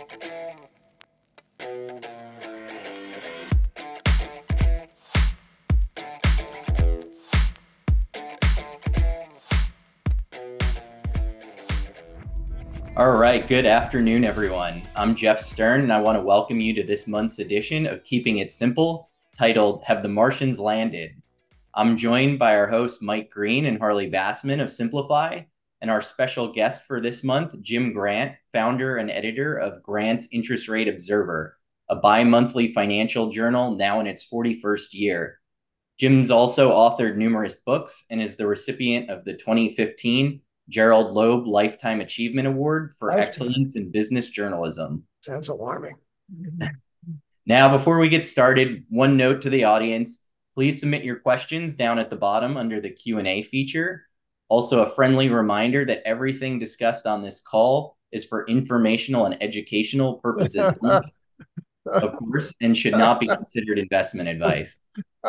All right, good afternoon, everyone. I'm Jeff Stern, and I want to welcome you to this month's edition of Keeping It Simple, titled Have the Martians Landed? I'm joined by our host, Mike Green and Harley Bassman of Simplify, and our special guest for this month, Jim Grant, founder and editor of Grant's Interest Rate Observer, a bi-monthly financial journal now in its 41st year. Jim's also authored numerous books and is the recipient of the 2015 Gerald Loeb Lifetime Achievement Award for Excellence in Business Journalism. Sounds alarming. Now, before we get started, one note to the audience, please submit your questions down at the bottom under the Q&A feature. Also, a friendly reminder that everything discussed on this call is for informational and educational purposes only, of course, and should not be considered investment advice.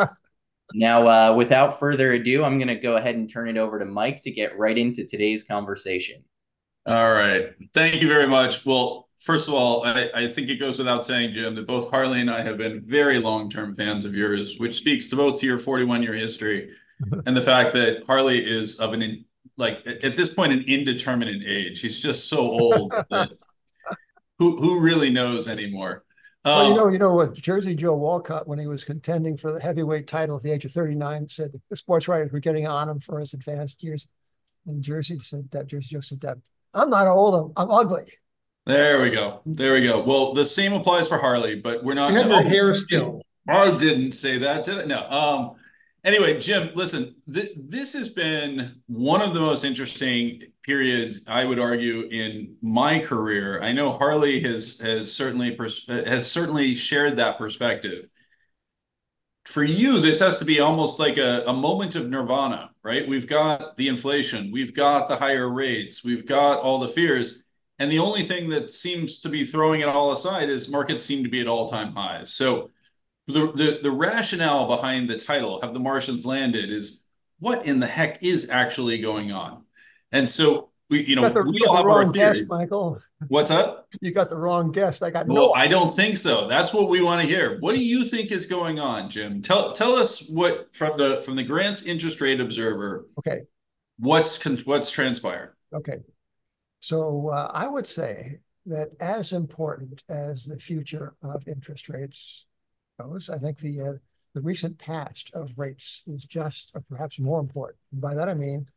Now, without further ado, I'm going to go ahead and turn it over to Mike to get right into today's conversation. All right. Thank you very much. Well, first of all, I think it goes without saying, Jim, that both Harley and I have been very long-term fans of yours, which speaks to both to your 41-year history and the fact that Harley is of at this point, an indeterminate age. He's just so old that who really knows anymore? Well, you know what? Jersey Joe Walcott, when he was contending for the heavyweight title at the age of 39, said the sports writers were getting on him for his advanced years. And Jersey Joe said that, I'm not old, I'm ugly. There we go. There we go. Well, the same applies for Harley, but we're not. You have your hair still. I didn't say that, did I? No. Anyway, Jim, listen, this has been one of the most interesting periods, I would argue, in my career. I know Harley has certainly shared that perspective. For you, this has to be almost like a moment of nirvana, right? We've got the inflation, we've got the higher rates, we've got all the fears. And the only thing that seems to be throwing it all aside is markets seem to be at all-time highs. So the rationale behind the title, Have the Martians Landed, is what in the heck is actually going on? And so, we all have our theory. Michael. What's up? You got the wrong guest. I got no. I don't think so. That's what we want to hear. What do you think is going on, Jim? Tell us what from the Grant's Interest Rate Observer. Okay. What's transpired? Okay. So I would say that as important as the future of interest rates goes, I think the recent past of rates is just or perhaps more important. And by that I mean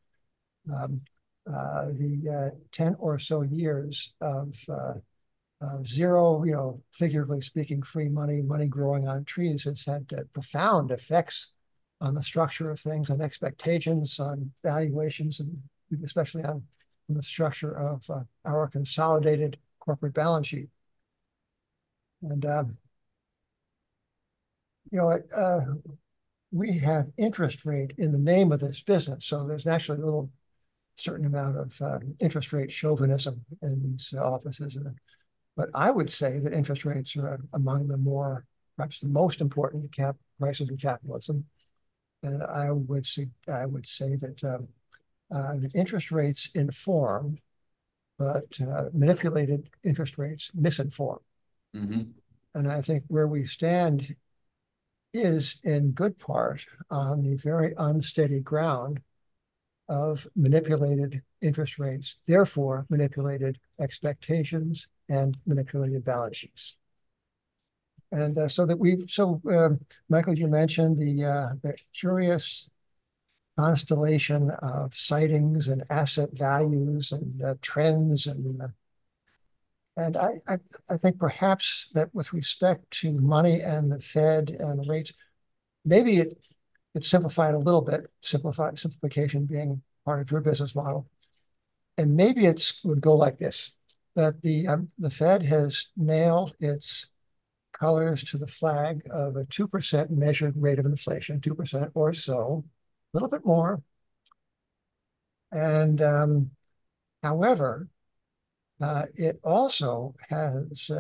the 10 or so years of zero, figuratively speaking, free money growing on trees has had profound effects on the structure of things, on expectations, on valuations, and especially on the structure of our consolidated corporate balance sheet. And we have interest rate in the name of this business, so there's naturally a certain amount of interest rate chauvinism in these offices. But I would say that interest rates are among the perhaps the most important prices in capitalism. And I would say that the interest rates inform, but manipulated interest rates misinform. Mm-hmm. And I think where we stand is in good part on the very unsteady ground of manipulated interest rates, therefore manipulated expectations and manipulated balance sheets. And Michael, you mentioned the curious constellation of sightings and asset values and trends, and I think perhaps that with respect to money and the Fed and the rates, maybe it's simplified a little bit. Simplification being part of your business model, and maybe would go like this: that the Fed has nailed its colors to the flag of a 2% measured rate of inflation, 2% or so, a little bit more. And however, it also has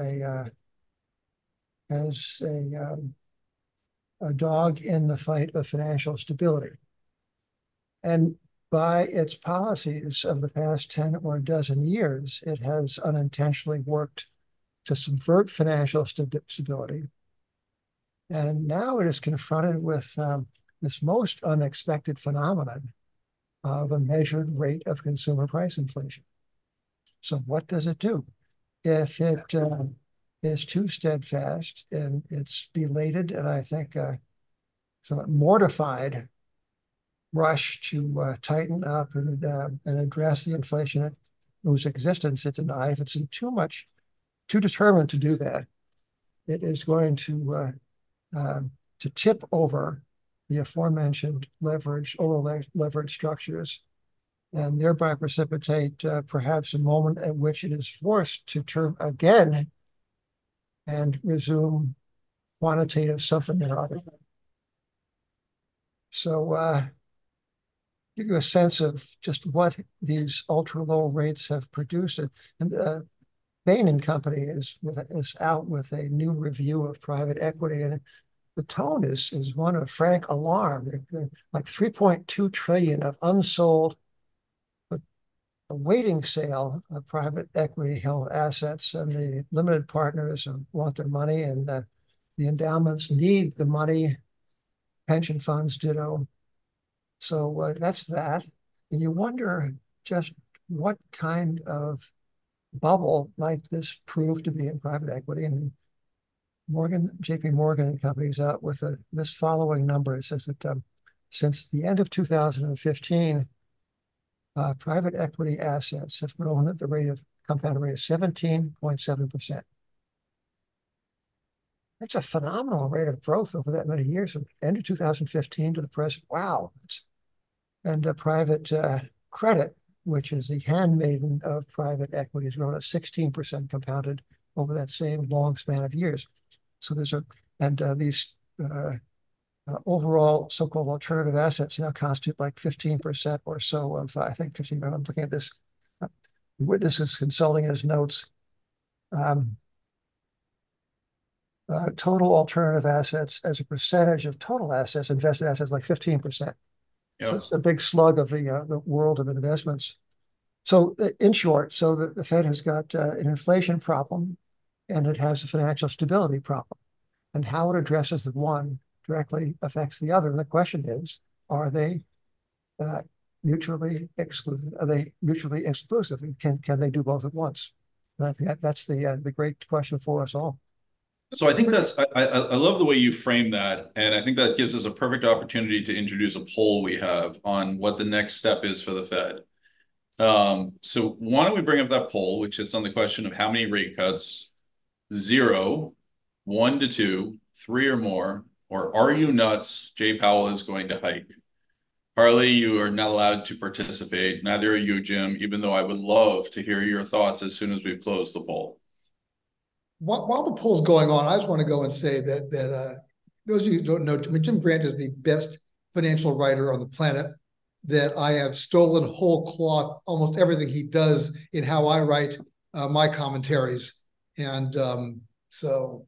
a dog in the fight of financial stability. And by its policies of the past 10 or a dozen years, it has unintentionally worked to subvert financial stability. And now it is confronted with this most unexpected phenomenon of a measured rate of consumer price inflation. So what does it do? If it is too steadfast and it's belated, and I think somewhat mortified rush to tighten up and address the inflation whose existence it denied, if it's too determined to do that, it is going to tip over the aforementioned over-leveraged structures, and thereby precipitate perhaps a moment at which it is forced to turn again and resume quantitative something or other. So give you a sense of just what these ultra-low rates have produced. And Bain & Company is out with a new review of private equity, and the tone is one of frank alarm. They're like 3.2 trillion of unsold, but awaiting sale of private equity held assets, and the limited partners want their money, and the endowments need the money. Pension funds ditto. So that's that. And you wonder just what kind of bubble might this prove to be in private equity. And JP Morgan and companies out with this following number. It says that since the end of 2015, private equity assets have grown at the compound rate of 17.7%. That's a phenomenal rate of growth over that many years, from the end of 2015 to the present. Wow. And private credit, which is the handmaiden of private equity, has grown at 16% compounded over that same long span of years. So these overall so-called alternative assets now constitute like 15% or so of, I think, 15, I'm looking at this, Witness is consulting his notes. Total alternative assets as a percentage of total assets, invested assets, like 15%. Yep. So it's a big slug of the world of investments. So in short, the Fed has got an inflation problem, and it has a financial stability problem. And how it addresses the one directly affects the other. And the question is, are they mutually exclusive? Are they mutually exclusive? Can they do both at once? And I think that's the great question for us all. So I think I love the way you frame that. And I think that gives us a perfect opportunity to introduce a poll we have on what the next step is for the Fed. So why don't we bring up that poll, which is on the question of how many rate cuts: 0, 1 to 2, 3 or more, or are you nuts? Jay Powell is going to hike. Harley, you are not allowed to participate. Neither are you, Jim, even though I would love to hear your thoughts as soon as we've closed the poll. While the poll's going on, I just want to go and say that those of you who don't know, Jim Grant is the best financial writer on the planet, that I have stolen whole cloth almost everything he does in how I write my commentaries. And so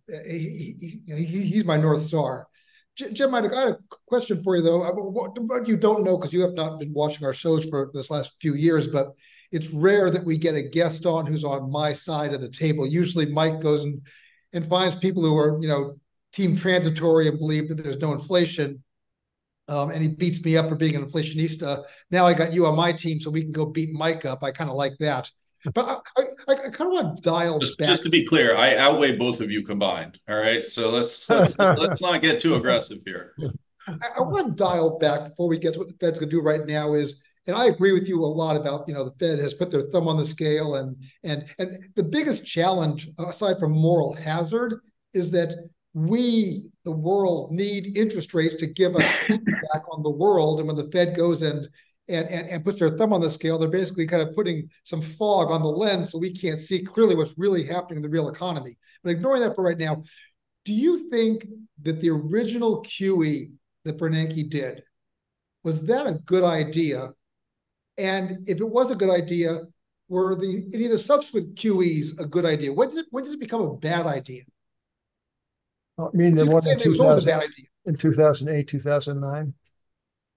he's my North Star. Jim, I had a question for you, though. What you don't know, because you have not been watching our shows for this last few years, but it's rare that we get a guest on who's on my side of the table. Usually Mike goes and finds people who are, team transitory and believe that there's no inflation. And he beats me up for being an inflationista. Now I got you on my team, so we can go beat Mike up. I kind of like that. But I kind of want to dial back. Just to be clear, I outweigh both of you combined. All right, so let's not get too aggressive here. I want to dial back before we get to what the Fed's going to do right now is, and I agree with you a lot about, the Fed has put their thumb on the scale, and the biggest challenge, aside from moral hazard, is that we, the world, need interest rates to give us feedback on the world. And when the Fed goes and puts their thumb on the scale, they're basically kind of putting some fog on the lens so we can't see clearly what's really happening in the real economy. But ignoring that for right now, do you think that the original QE that Bernanke did, was that a good idea? And if it was a good idea, were any of the subsequent QEs a good idea? When did it become a bad idea? I mean, the one in 2008, 2009.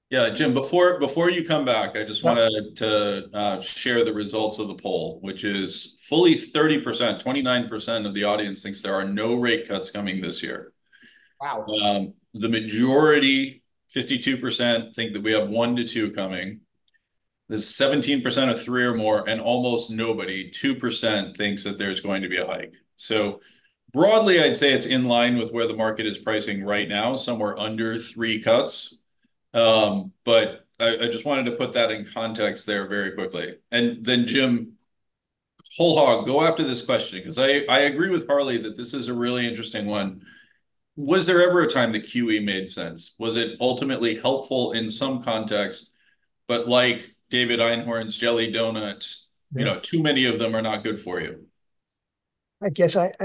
Yeah, Jim, before you come back, I just Yep. wanted to share the results of the poll, which is fully 30%, 29% of the audience thinks there are no rate cuts coming this year. Wow. The majority, 52%, think that we have 1 to 2 coming. There's 17% of 3 or more, and almost nobody, 2%, thinks that there's going to be a hike. So broadly, I'd say it's in line with where the market is pricing right now, somewhere under 3 cuts. But I just wanted to put that in context there very quickly. And then, Jim, whole hog, go after this question, because I agree with Harley that this is a really interesting one. Was there ever a time that QE made sense? Was it ultimately helpful in some context, but like David Einhorn's jelly donut, Yeah. too many of them are not good for you? I guess I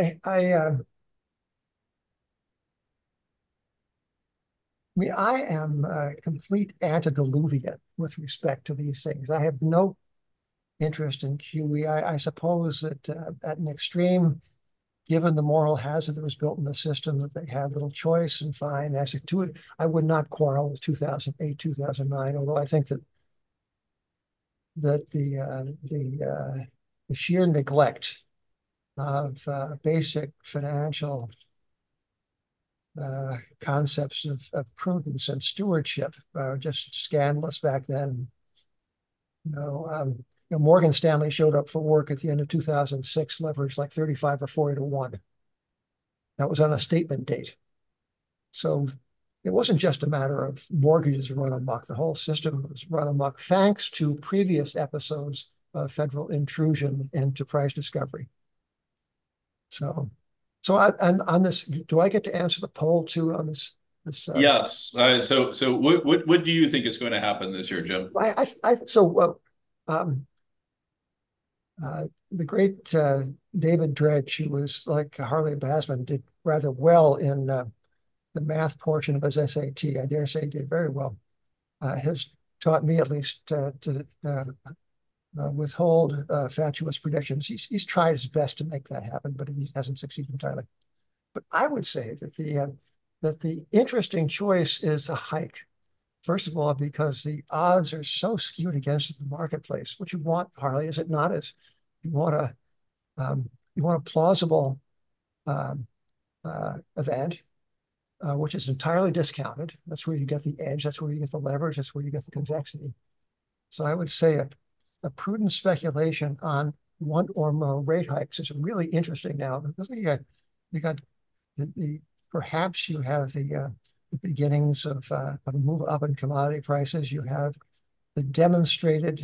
mean, I am a complete antediluvian with respect to these things. I have no interest in QE. I suppose that at an extreme, given the moral hazard that was built in the system, that they had little choice and fine. As to it, I would not quarrel with 2008, 2009, although I think that the sheer neglect of basic financial concepts of prudence and stewardship are just scandalous back then. Morgan Stanley showed up for work at the end of 2006, leveraged like 35 or 40 to 1. That was on a statement date. So it wasn't just a matter of mortgages run amok. The whole system was run amok thanks to previous episodes of federal intrusion into price discovery. So on this, do I get to answer the poll too on this? Yes. So what do you think is going to happen this year, Jim? The great David Dredge, who was like Harley Bassman, did rather well in the math portion of his SAT. I dare say he did very well. Has taught me at least to withhold fatuous predictions. He's tried his best to make that happen, but he hasn't succeeded entirely. But I would say that the interesting choice is a hike. First of all, because the odds are so skewed against the marketplace. What you want, Harley, is it not? Is you want a plausible event, which is entirely discounted. That's where you get the edge. That's where you get the leverage. That's where you get the convexity. So I would say a prudent speculation on 1 or more rate hikes is really interesting now, because you got perhaps you have the beginnings of a move up in commodity prices. You have the demonstrated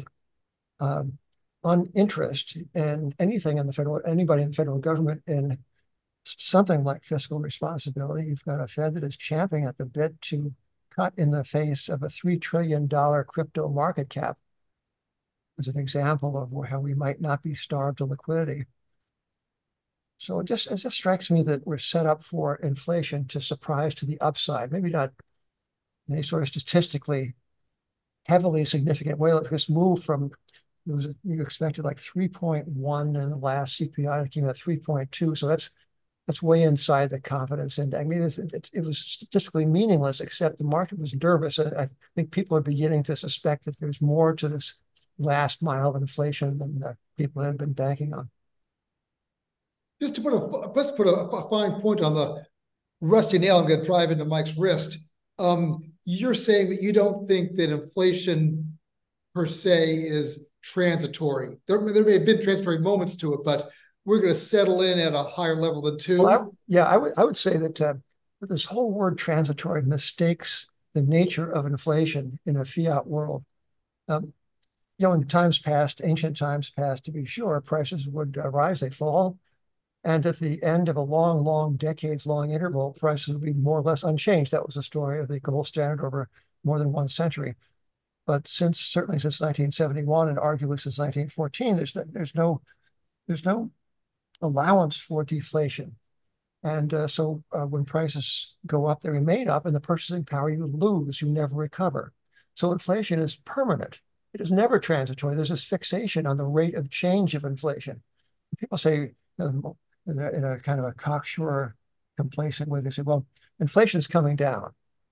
uninterest in anything in anybody in the federal government in something like fiscal responsibility. You've got a Fed that is champing at the bit to cut in the face of a $3 trillion crypto market cap as an example of how we might not be starved of liquidity. So it just strikes me that we're set up for inflation to surprise to the upside, maybe not in any sort of statistically heavily significant way. Like this move from, you expected like 3.1 in the last CPI, it came at 3.2. So that's way inside the confidence index. I mean, it was statistically meaningless, except the market was nervous. And I think people are beginning to suspect that there's more to this last mile of inflation than people had been banking on. Just to let's put a fine point on the rusty nail. I'm going to drive into Mike's wrist. You're saying that you don't think that inflation per se is transitory. There may have been transitory moments to it, but we're going to settle in at a higher level than 2. Well, I would say that this whole word transitory mistakes the nature of inflation in a fiat world. In times past, ancient times past, to be sure, prices would rise, they'd fall. And at the end of a long, decades-long interval, prices would be more or less unchanged. That was the story of the gold standard over more than 1 century. But certainly since 1971 and arguably since 1914, there's no allowance for deflation. And so when prices go up, they remain up, and the purchasing power you lose, you never recover. So inflation is permanent. It is never transitory. There's this fixation on the rate of change of inflation. People say, in a kind of a cocksure, complacent way, they say, well, inflation is coming down.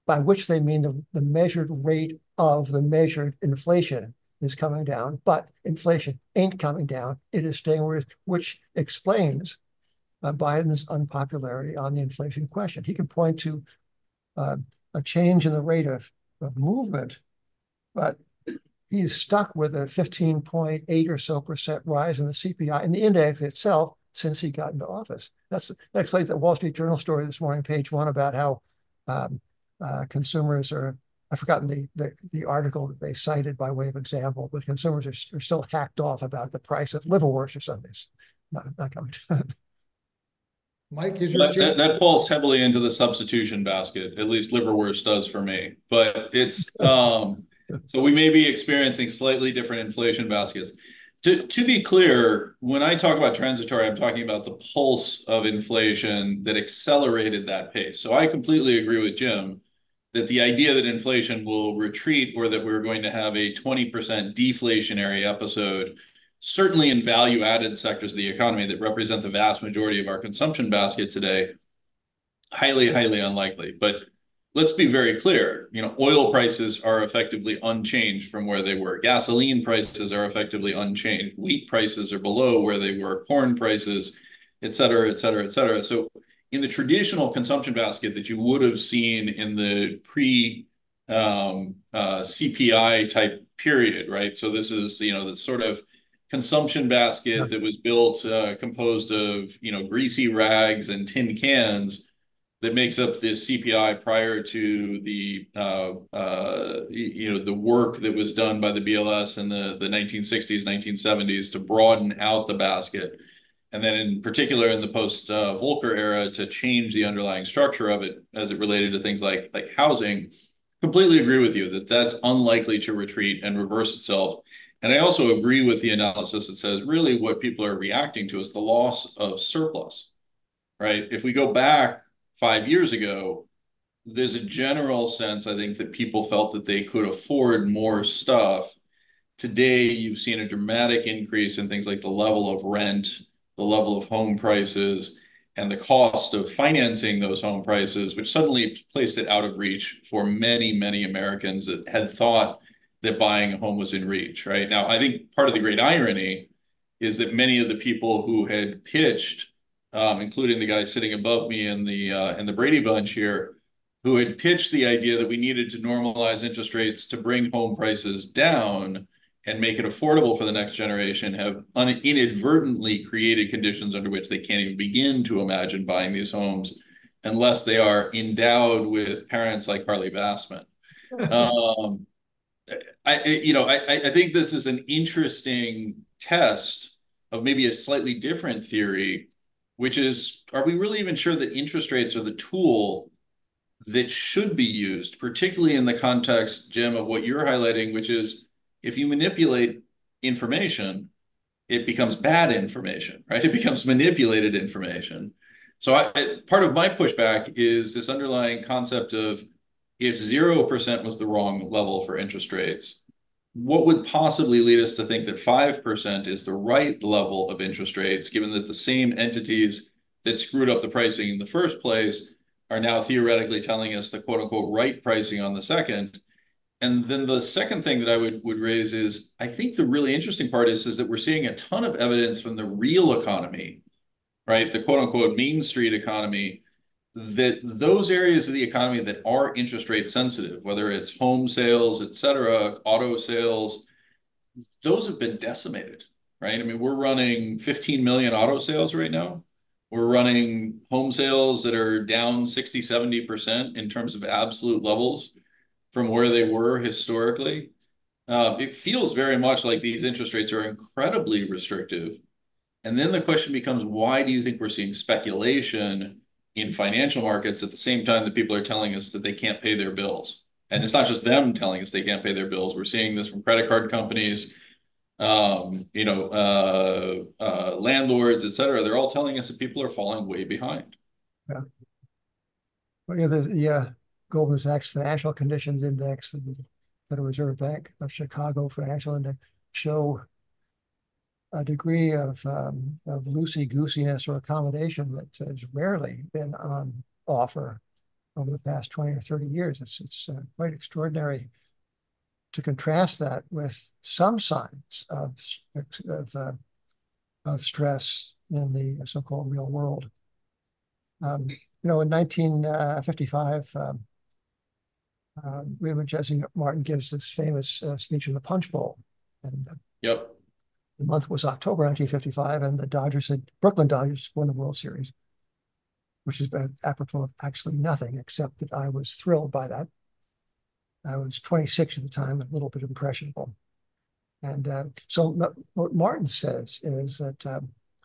by which they mean the measured rate of the measured inflation is coming down, but inflation ain't coming down. It is staying where it is, which explains Biden's unpopularity on the inflation question. He can point to a change in the rate of movement, but he's stuck with a 15.8 or so % rise in the CPI and the index itself since he got into office. That explains the Wall Street Journal story this morning, page 1, about how consumers are, I've forgotten the article that they cited by way of example, but consumers are still hacked off about the price of liverwurst or something. Not coming to Mike, is your chance? That falls heavily into the substitution basket. At least liverwurst does for me. But it's so we may be experiencing slightly different inflation baskets. To be clear, when I talk about transitory, I'm talking about the pulse of inflation that accelerated that pace. So I completely agree with Jim that the idea that inflation will retreat or that we're going to have a 20% deflationary episode, certainly in value-added sectors of the economy that represent the vast majority of our consumption basket today, highly, highly unlikely. But let's be very clear, oil prices are effectively unchanged from where they were. Gasoline prices are effectively unchanged. Wheat prices are below where they were. Corn prices, et cetera, et cetera, et cetera. So in the traditional consumption basket that you would have seen in the pre-CPI type period, right? So this is, the sort of consumption basket that was built, composed of, greasy rags and tin cans, that makes up the CPI prior to the the work that was done by the BLS in the 1960s, 1970s to broaden out the basket. And then in particular in the post-Volcker era to change the underlying structure of it as it related to things like housing. Completely agree with you that that's unlikely to retreat and reverse itself. And I also agree with the analysis that says really what people are reacting to is the loss of surplus, right? If we go back 5 years ago, there's a general sense, I think, that people felt that they could afford more stuff. Today, you've seen a dramatic increase in things like the level of rent, the level of home prices, and the cost of financing those home prices, which suddenly placed it out of reach for many, many Americans that had thought that buying a home was in reach, right? Now, I think part of the great irony is that many of the people who had pitched, including the guy sitting above me in the Brady Bunch here, who had pitched the idea that we needed to normalize interest rates to bring home prices down and make it affordable for the next generation, have inadvertently created conditions under which they can't even begin to imagine buying these homes unless they are endowed with parents like Harley Bassman. I think this is an interesting test of maybe a slightly different theory, which is, are we really even sure that interest rates are the tool that should be used, particularly in the context, Jim, of what you're highlighting, which is if you manipulate information, it becomes bad information, right? It becomes manipulated information. So part of my pushback is this underlying concept of if 0% was the wrong level for interest rates, what would possibly lead us to think that 5% is the right level of interest rates, given that the same entities that screwed up the pricing in the first place are now theoretically telling us the quote unquote right pricing on the second? And then the second thing that I would raise is, I think the really interesting part is that we're seeing a ton of evidence from the real economy, right? The quote unquote Main Street economy, that those areas of the economy that are interest rate sensitive, whether it's home sales, et cetera, auto sales, those have been decimated, right? I mean, we're running 15 million auto sales right now. We're running home sales that are down 60, 70% in terms of absolute levels from where they were historically. It feels very much like these interest rates are incredibly restrictive. And then the question becomes, why do you think we're seeing speculation in financial markets at the same time that people are telling us that they can't pay their bills? And it's not just them telling us they can't pay their bills. We're seeing this from credit card companies, landlords, et cetera. They're all telling us that people are falling way behind. Yeah. Well, the Goldman Sachs Financial Conditions Index and the Federal Reserve Bank of Chicago Financial Index show a degree of loosey-goosiness or accommodation that has rarely been on offer over the past 20 or 30 years. It's quite extraordinary to contrast that with some signs of stress in the so-called real world. In 1955, William Jesse Martin gives this famous speech in the Punch Bowl, and Yep. the month was October 1955, and the Brooklyn Dodgers won the World Series, which is apropos of actually nothing, except that I was thrilled by that. I was 26 at the time, a little bit impressionable. And so what Martin says is that,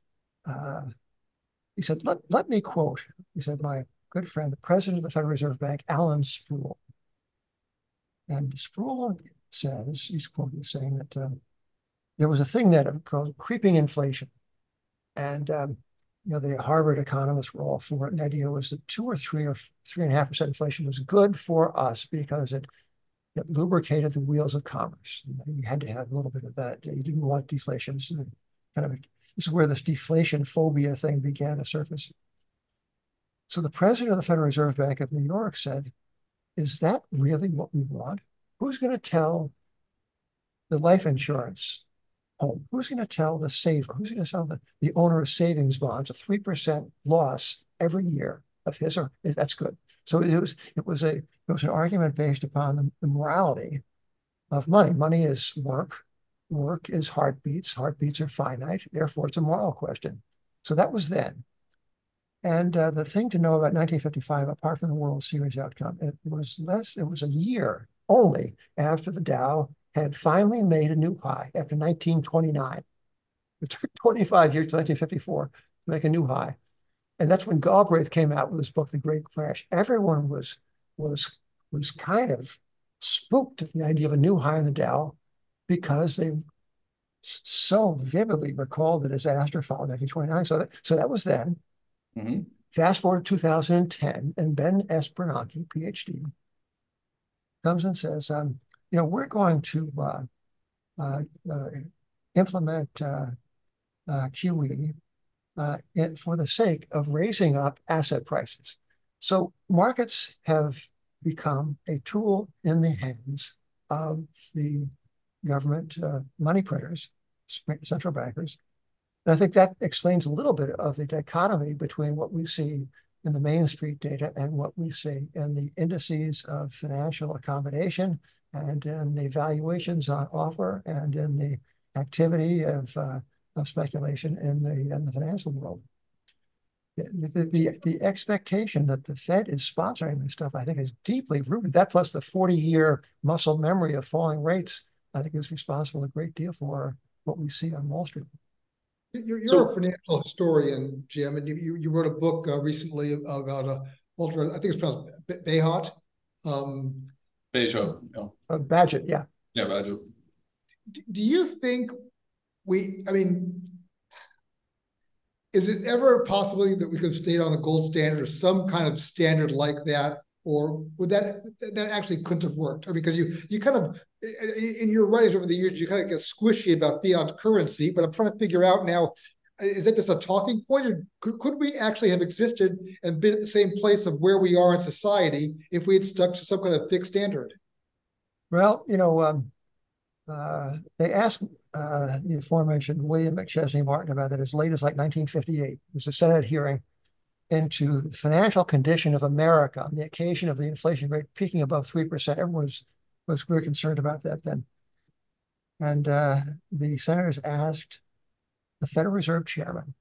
he said, let me quote, he said, my good friend, the president of the Federal Reserve Bank, Alan Sproul. And Sproul says, he's quoted saying that there was a thing that called creeping inflation. And, the Harvard economists were all for it. And the idea was that 2 or 3 or 3.5% inflation was good for us because it lubricated the wheels of commerce. And you had to have a little bit of that. You didn't want deflation. This is where this deflation phobia thing began to surface. So the president of the Federal Reserve Bank of New York said, is that really what we want? Who's going to tell the life insurance home? Who's going to tell the saver? Who's going to tell the owner of savings bonds a 3% loss every year of his? Or that's good. So it was an argument based upon the morality of money. Money is work. Work is heartbeats. Heartbeats are finite. Therefore, it's a moral question. So that was then. And the thing to know about 1955, apart from the World Series outcome, it was a year only after the Dow had finally made a new high after 1929. It took 25 years to 1954 to make a new high. And that's when Galbraith came out with his book, The Great Crash. Everyone was kind of spooked at the idea of a new high in the Dow because they so vividly recalled the disaster following 1929. So that was then. Mm-hmm. Fast forward to 2010, and Ben S. Bernanke, PhD, comes and says, we're going to implement QE for the sake of raising up asset prices. So markets have become a tool in the hands of the government money printers, central bankers. And I think that explains a little bit of the dichotomy between what we see in the Main Street data and what we see in the indices of financial accommodation and in the valuations on offer and in the activity of speculation in the financial world. The expectation that the Fed is sponsoring this stuff, I think, is deeply rooted. That plus the 40-year muscle memory of falling rates, I think, is responsible a great deal for what we see on Wall Street. You're a financial historian, Jim, and you wrote a book recently about Walter, I think it's pronounced Behot. Bejo, no. Bagehot, yeah. Yeah, Bejo. Do you think is it ever possible that we could stay on the gold standard or some kind of standard like that? Or would that actually couldn't have worked? Or because you kind of, in your writings over the years, you kind of get squishy about fiat currency, but I'm trying to figure out now, is that just a talking point? Or could we actually have existed and been at the same place of where we are in society if we had stuck to some kind of fixed standard? Well, they asked the aforementioned William McChesney Martin about that as late as like 1958. It was a Senate hearing into the financial condition of America on the occasion of the inflation rate peaking above 3%. Everyone was very concerned about that then. And the senators asked the Federal Reserve Chairman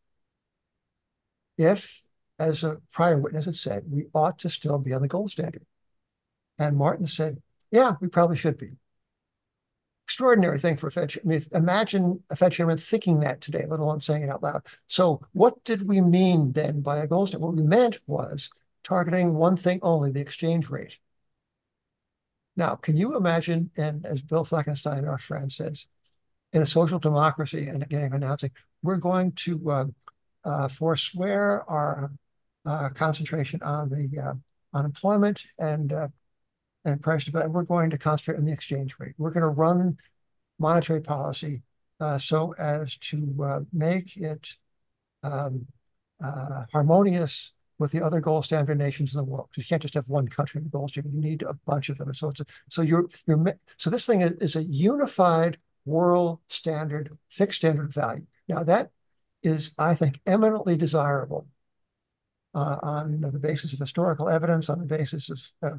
if, as a prior witness had said, we ought to still be on the gold standard. And Martin said, yeah, we probably should be. Extraordinary thing for a Fed. Imagine a Fed chairman thinking that today, let alone saying it out loud. So what did we mean then by a gold standard? What we meant was targeting one thing only, the exchange rate. Now, can you imagine, and as Bill Fleckenstein, our friend, says, in a social democracy, and again, announcing, we're going to forswear our concentration on the unemployment and price development. We're going to concentrate on the exchange rate. We're going to run monetary policy so as to make it harmonious with the other gold standard nations in the world. You can't just have one country in the gold standard. You need a bunch of them. So so this thing is a unified world standard, fixed standard value. Now that is, I think, eminently desirable on the basis of historical evidence, on the basis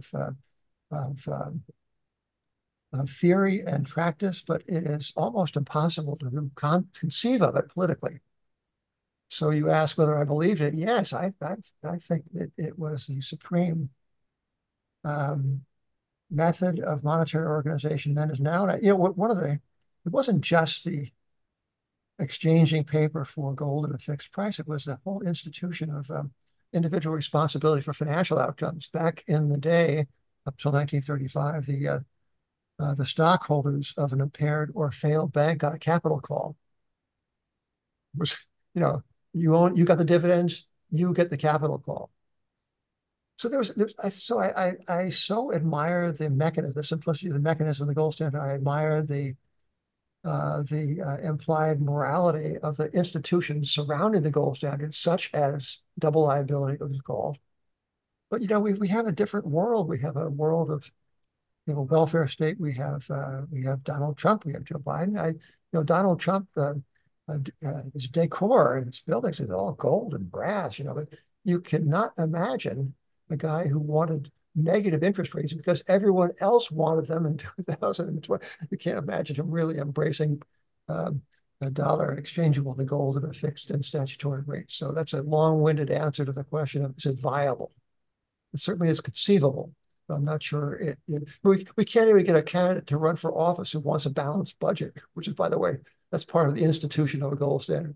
of theory and practice, but it is almost impossible to conceive of it politically. So you ask whether I believed it. Yes, I think that it was the supreme method of monetary organization then as now. And it wasn't just the exchanging paper for gold at a fixed price. It was the whole institution of individual responsibility for financial outcomes. Back in the day, up till 1935, the stockholders of an impaired or failed bank got a capital call. It was, you got the dividends, you get the capital call. So I so admire the mechanism, the simplicity of the mechanism of the gold standard. I admire the implied morality of the institutions surrounding the gold standard, such as double liability, it was called. But we have a different world. We have a world of welfare state. We have Donald Trump. We have Joe Biden. Donald Trump, his decor and his buildings is all gold and brass. But you cannot imagine a guy who wanted negative interest rates because everyone else wanted them in 2020. You can't imagine him really embracing a dollar exchangeable to gold at a fixed and statutory rate. So that's a long-winded answer to the question of, is it viable? It certainly is conceivable, but I'm not sure we can't even get a candidate to run for office who wants a balanced budget, which is, by the way, that's part of the institution of a gold standard.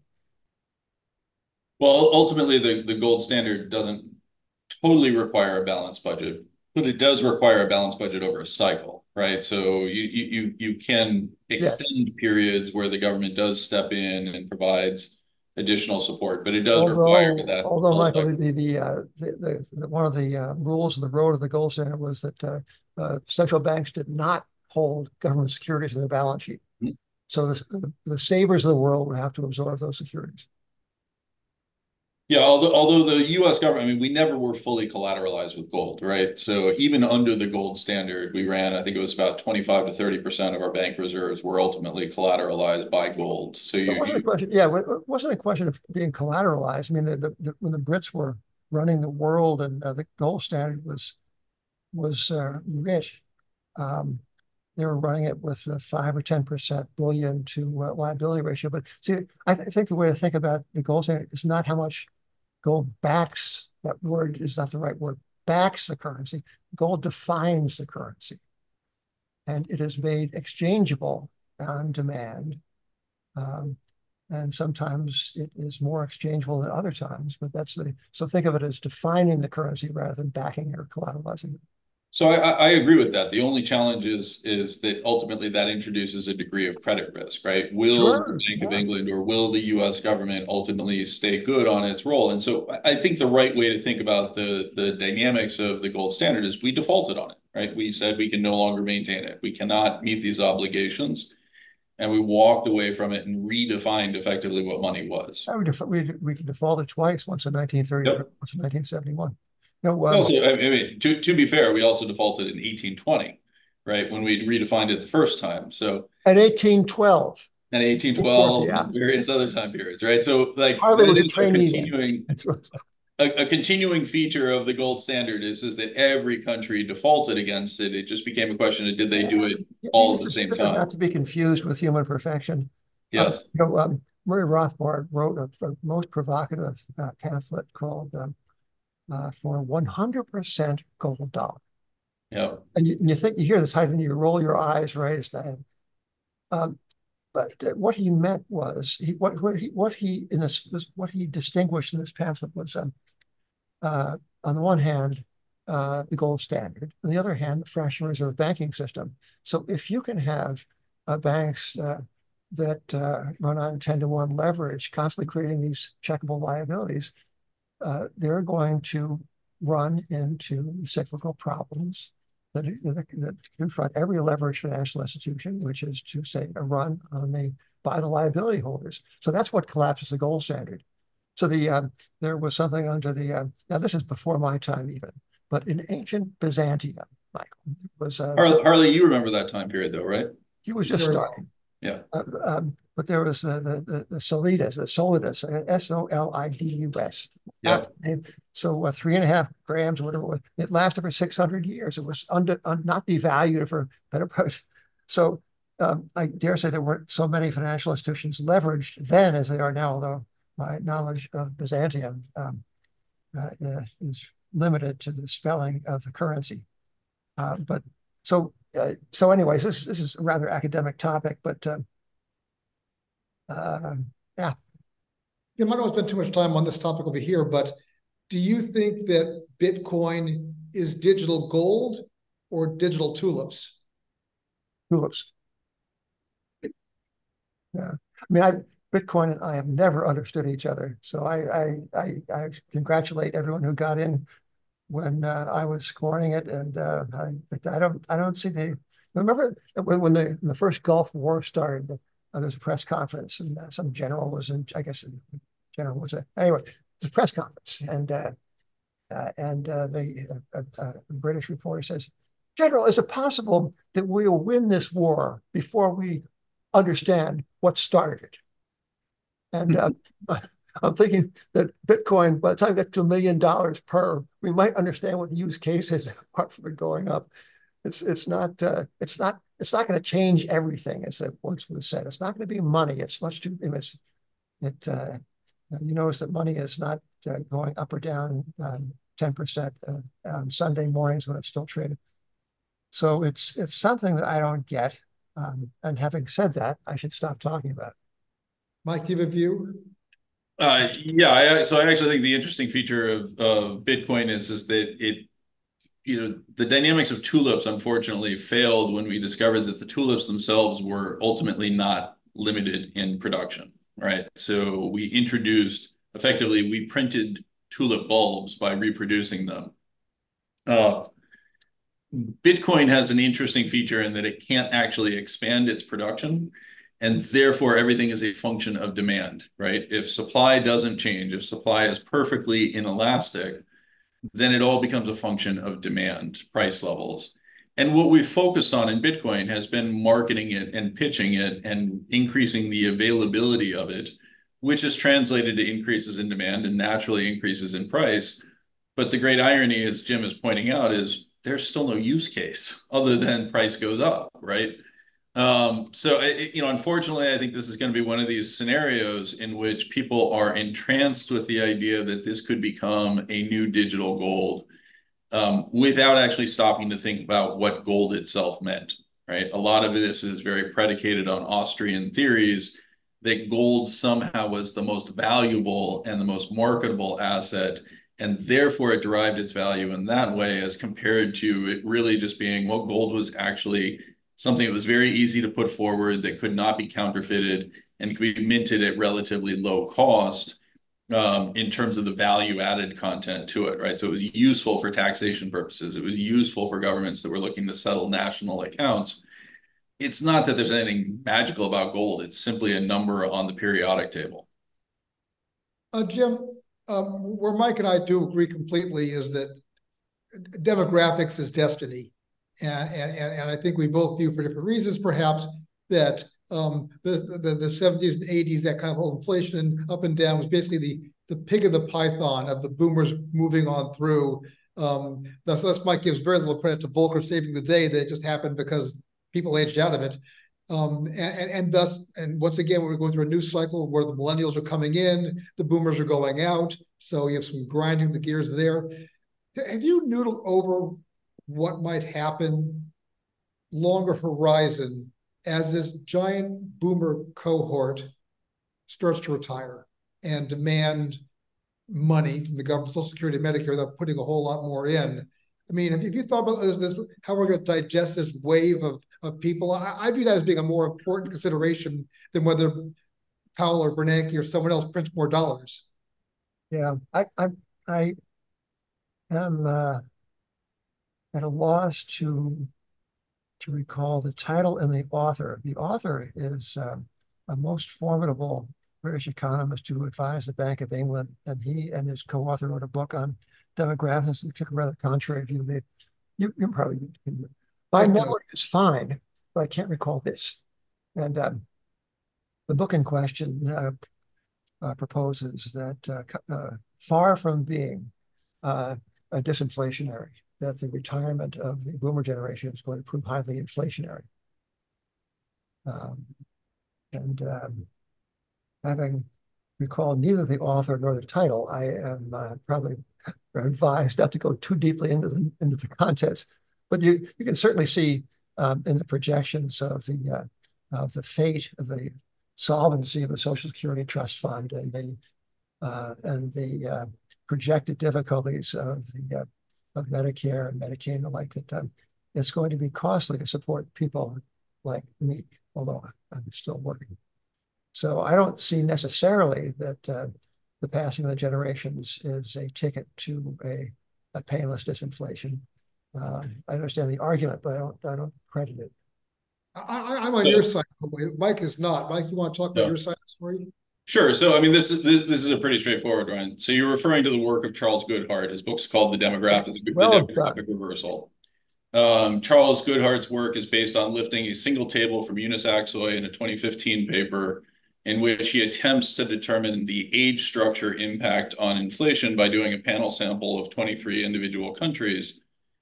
Well, ultimately, the gold standard doesn't totally require a balanced budget, but it does require a balanced budget over a cycle, right? So you can extend periods where the government does step in and provides additional support, but it does require that. Although, Michael, one of the rules of the road of the gold standard was that central banks did not hold government securities in their balance sheet. Mm-hmm. So the savers of the world would have to absorb those securities. Yeah, although the U.S. government, we never were fully collateralized with gold, right? So even under the gold standard, we ran, I think it was about 25 to 30% of our bank reserves were ultimately collateralized by gold. So it wasn't a question of being collateralized. When the Brits were running the world and the gold standard was rich, they were running it with a 5 or 10% bullion to liability ratio. But see, I think the way to think about the gold standard is not how much gold backs, that word is not the right word, backs the currency. Gold defines the currency. And it is made exchangeable on demand. And sometimes it is more exchangeable than other times, but so think of it as defining the currency rather than backing or collateralizing it. So I agree with that. The only challenge is that ultimately that introduces a degree of credit risk, right? Will the Bank of England or will the U.S. government ultimately stay good on its role? And so I think the right way to think about the dynamics of the gold standard is we defaulted on it, right? We said we can no longer maintain it. We cannot meet these obligations. And we walked away from it and redefined effectively what money was. We defaulted twice, once in 1933, once in 1971. To be fair, we also defaulted in 1820, right? When we redefined it the first time. So at 1812. And 1812, and various other time periods, right? So Harley was a trainee. A continuing feature of the gold standard is that every country defaulted against it. It just became a question of did they do it all at the same time? Not to be confused with human perfection. Yes. Murray Rothbard wrote a most provocative pamphlet called for 100% gold dollar. Yeah. And you hear this and you roll your eyes, right? It's not, but what he meant was what he distinguished in this pamphlet was on the one hand the gold standard, on the other hand the fractional reserve banking system. So if you can have banks that run on 10-to-1 leverage, constantly creating these checkable liabilities, they're going to run into cyclical problems that confront every leveraged financial institution, which is to say a run by the liability holders. So that's what collapses the gold standard. So there was something under the now this is before my time even, but in ancient Byzantium, Michael, was Harley, you remember that time period though, right? he was just Very well. starting. Yeah. But there was the Solidus, Solidus. Yeah. So 3.5 grams, whatever it was, it lasted for 600 years. It was not devalued for better price. So I dare say there weren't so many financial institutions leveraged then as they are now, although my knowledge of Byzantium is limited to the spelling of the currency. But so anyways, this is a rather academic topic, but yeah. I don't want to spend too much time on this topic over here, but do you think that Bitcoin is digital gold or digital tulips? Tulips. Yeah. I mean, Bitcoin and I have never understood each other. So I congratulate everyone who got in when I was scoring it, and I don't see the. Remember when the first Gulf War started, there was a press conference, and some general was in. I guess the general was anyway. It was a press conference, and the British reporter says, "General, is it possible that we will win this war before we understand what started it?" And I'm thinking that Bitcoin, by the time we get to $1 million per, we might understand what the use case is apart from it going up. It's not going to change everything, as it once was said. It's not going to be money. It's much too. You notice that money is not going up or down 10% on Sunday mornings when it's still traded. So it's something that I don't get. And having said that, I should stop talking about it. Mike, you have a view? Yeah, so I actually think the interesting feature of Bitcoin is that it, the dynamics of tulips unfortunately failed when we discovered that the tulips themselves were ultimately not limited in production, right? So we printed tulip bulbs by reproducing them. Bitcoin has an interesting feature in that it can't actually expand its production. And therefore, everything is a function of demand, right? If supply doesn't change, if supply is perfectly inelastic, then it all becomes a function of demand, price levels. And what we've focused on in Bitcoin has been marketing it and pitching it and increasing the availability of it, which is translated to increases in demand and naturally increases in price. But the great irony, as Jim is pointing out, is there's still no use case other than price goes up, right? So, unfortunately, I think this is going to be one of these scenarios in which people are entranced with the idea that this could become a new digital gold, without actually stopping to think about what gold itself meant, right? A lot of this is very predicated on Austrian theories that gold somehow was the most valuable and the most marketable asset, and therefore it derived its value in that way, as compared to it really just being, well, gold was actually something that was very easy to put forward, that could not be counterfeited and could be minted at relatively low cost, in terms of the value added content to it, right? So it was useful for taxation purposes. It was useful for governments that were looking to settle national accounts. It's not that there's anything magical about gold. It's simply a number on the periodic table. Jim, where Mike and I do agree completely is that demographics is destiny. And I think we both view, for different reasons, perhaps, that the 70s and 80s, that kind of whole inflation up and down was basically the pig of the python of the boomers moving on through. Thus Mike gives very little credit to Volcker saving the day. That it just happened because people aged out of it. And once again, we're going through a new cycle where the millennials are coming in, the boomers are going out. So you have some grinding the gears there. Have you noodled over what might happen longer horizon as this giant boomer cohort starts to retire and demand money from the government, Social Security, Medicare, without putting a whole lot more in? I mean, have you thought about this, how we're going to digest this wave of people? I view that as being a more important consideration than whether Powell or Bernanke or someone else prints more dollars. Yeah, I am at a loss to recall the title and the author. The author is a most formidable British economist who advised the Bank of England, and he and his co-author wrote a book on demographics and took a rather contrary view. You probably, my memory is fine, but I can't recall this. And the book in question proposes that far from being a disinflationary, that the retirement of the boomer generation is going to prove highly inflationary. Having recalled neither the author nor the title, I am probably advised not to go too deeply into the contents. But you can certainly see in the projections of the fate of the solvency of the Social Security Trust Fund and the projected difficulties of Medicare and Medicaid and the like, that it's going to be costly to support people like me, although I'm still working. So I don't see necessarily that the passing of the generations is a ticket to a painless disinflation. I understand the argument, but I don't credit it. I'm on your side. Mike is not. Mike, you want to talk about your side of the story? Sure. So, I mean, this is a pretty straightforward one. So you're referring to the work of Charles Goodhart. His book's called The Demographic Reversal. Charles Goodhart's work is based on lifting a single table from Eunice Aksoy in a 2015 paper in which he attempts to determine the age structure impact on inflation by doing a panel sample of 23 individual countries.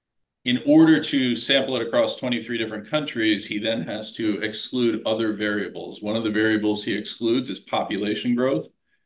In order to sample it across 23 different countries, he then has to exclude other variables. One of the variables he excludes is population growth.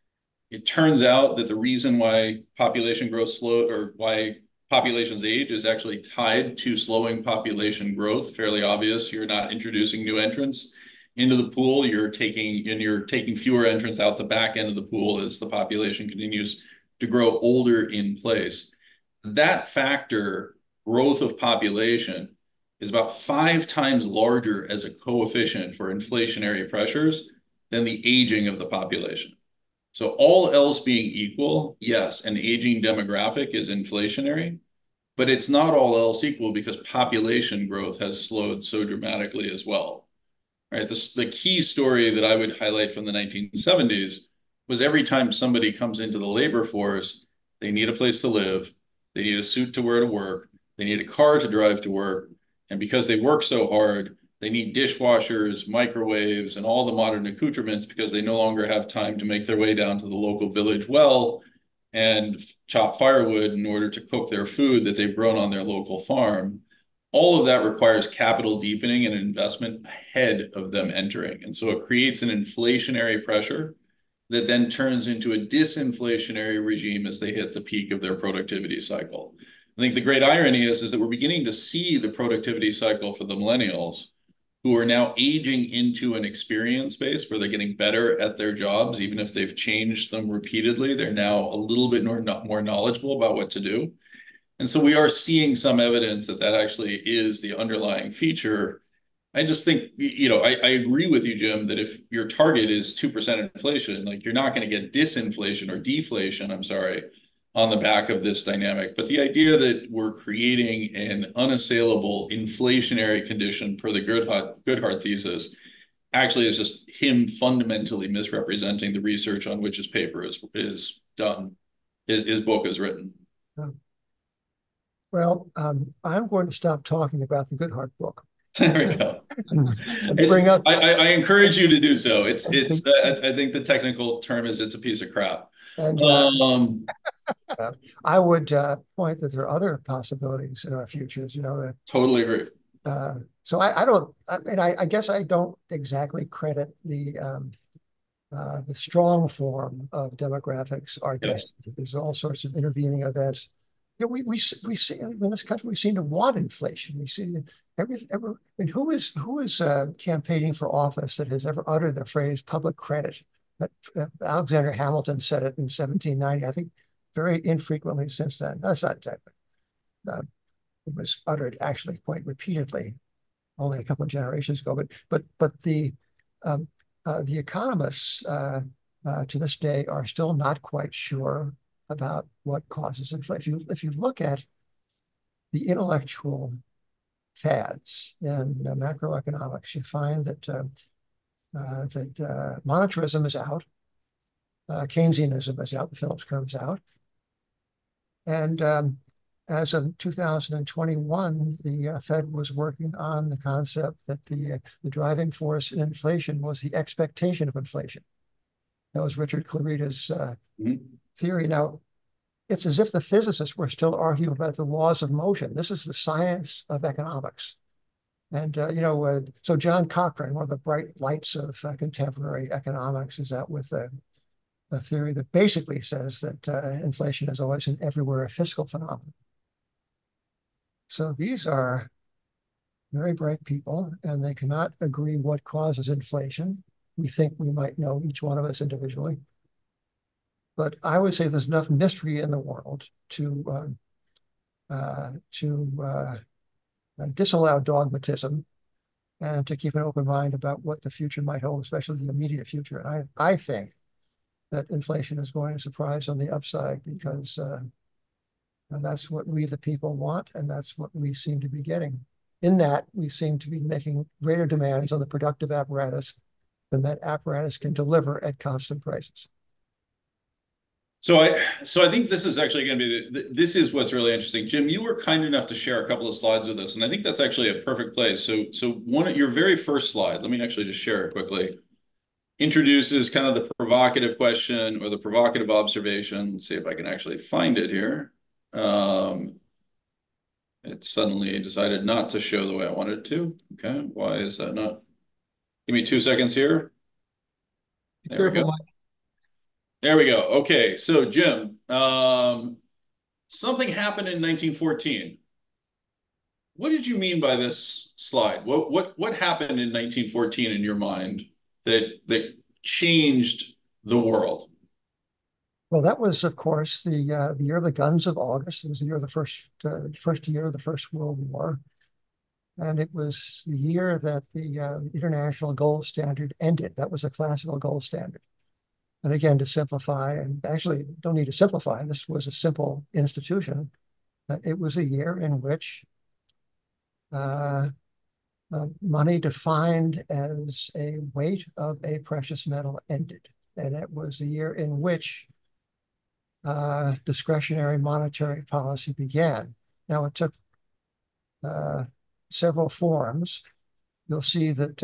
It turns out that the reason why population growth slowed, or why population's age, is actually tied to slowing population growth. Fairly obvious. You're not introducing new entrants into the pool. You're taking fewer entrants out the back end of the pool as the population continues to grow older in place. That factor, growth of population, is about 5 times larger as a coefficient for inflationary pressures than the aging of the population. So all else being equal, yes, an aging demographic is inflationary, but it's not all else equal because population growth has slowed so dramatically as well. Right? The key story that I would highlight from the 1970s was every time somebody comes into the labor force, they need a place to live, they need a suit to wear to work, they need a car to drive to work. And because they work so hard, they need dishwashers, microwaves, and all the modern accoutrements because they no longer have time to make their way down to the local village well and chop firewood in order to cook their food that they've grown on their local farm. All of that requires capital deepening and investment ahead of them entering. And so it creates an inflationary pressure that then turns into a disinflationary regime as they hit the peak of their productivity cycle. I think the great irony is that we're beginning to see the productivity cycle for the millennials who are now aging into an experience base where they're getting better at their jobs. Even if they've changed them repeatedly, they're now a little bit more knowledgeable about what to do. And so we are seeing some evidence that actually is the underlying feature. I just think, I agree with you, Jim, that if your target is 2% inflation, like, you're not going to get disinflation or deflation, on the back of this dynamic. But the idea that we're creating an unassailable inflationary condition per the Goodhart thesis actually is just him fundamentally misrepresenting the research on which his paper is done, his book is written. Well, I'm going to stop talking about the Goodhart book. There we go. I encourage you to do so. I think the technical term is it's a piece of crap. And I would point that there are other possibilities in our futures. Totally agree. So I guess I don't exactly credit the strong form of demographics are destiny. There's all sorts of intervening events. We see in this country, we seem to want inflation. We see and who is campaigning for office that has ever uttered the phrase public credit? Alexander Hamilton said it in 1790. I think very infrequently since then. That's not exactly. It was uttered actually quite repeatedly, only a couple of generations ago. But the economists to this day are still not quite sure about what causes inflation. If you look at the intellectual fads in macroeconomics, you find that monetarism is out. Keynesianism, as Alton Phillips comes out. And as of 2021, the Fed was working on the concept that the driving force in inflation was the expectation of inflation. That was Richard Clarita's theory. Now, it's as if the physicists were still arguing about the laws of motion. This is the science of economics. And, so John Cochrane, one of the bright lights of contemporary economics, is out with a theory that basically says that inflation is always and everywhere a fiscal phenomenon. So these are very bright people, and they cannot agree what causes inflation. We think we might know, each one of us individually. But I would say there's enough mystery in the world to disallow dogmatism and to keep an open mind about what the future might hold, especially the immediate future. And I think that inflation is going to surprise on the upside because and that's what we, the people, want, and that's what we seem to be getting. In that, we seem to be making greater demands on the productive apparatus than that apparatus can deliver at constant prices. So I think this is actually going to be this is what's really interesting. Jim, you were kind enough to share a couple of slides with us, and I think that's actually a perfect place. So one of your very first slide, let me actually just share it quickly, introduces kind of the provocative question or the provocative observation. Let's see if I can actually find it here. It suddenly decided not to show the way I wanted it to. Okay, why is that not? Give me 2 seconds here. There we go. There we go. Okay, so Jim, something happened in 1914. What did you mean by this slide? What happened in 1914 in your mind that changed the world? Well, that was, of course, the year of the guns of August. It was the year of the first year of the First World War, and it was the year that the international gold standard ended. That was the classical gold standard. And again, to simplify, and actually don't need to simplify, this was a simple institution. It was a year in which money defined as a weight of a precious metal ended. And it was the year in which discretionary monetary policy began. Now, it took several forms. You'll see that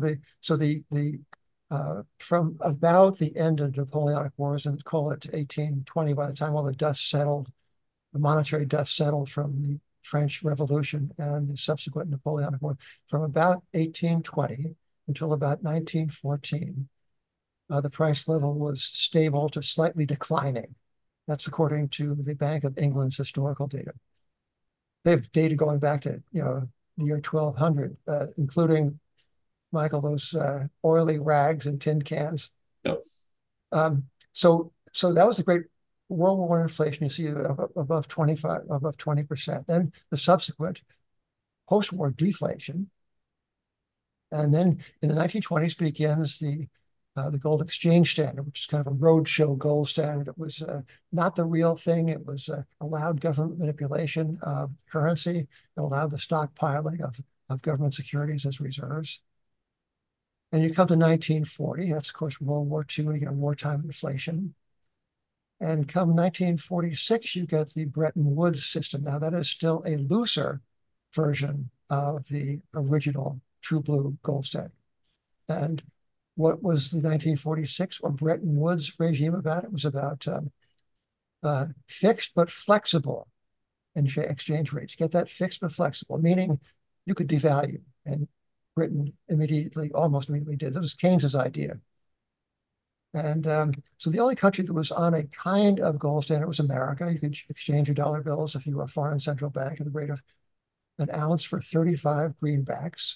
from about the end of the Napoleonic Wars, and call it 1820, by the time all the dust settled, the monetary dust settled from the French Revolution and the subsequent Napoleonic War, from about 1820 until about 1914, the price level was stable to slightly declining. That's according to the Bank of England's historical data. They have data going back to the year 1200, including, Michael, those oily rags and tin cans. Yep. So that was the great World War I inflation. You see above 20%. Then the subsequent post-war deflation, and then in the 1920s begins the gold exchange standard, which is kind of a roadshow gold standard. It was not the real thing. It was allowed government manipulation of currency. It allowed the stockpiling of government securities as reserves. And you come to 1940, that's of course World War II, and you get wartime inflation. And come 1946, you get the Bretton Woods system. Now that is still a looser version of the original true blue gold standard. And what was the 1946 or Bretton Woods regime about? It was about fixed but flexible exchange rates. Get that fixed but flexible, meaning you could devalue, and Britain almost immediately did. That was Keynes's idea. And so the only country that was on a kind of gold standard was America. You could exchange your dollar bills if you were a foreign central bank at the rate of an ounce for 35 greenbacks.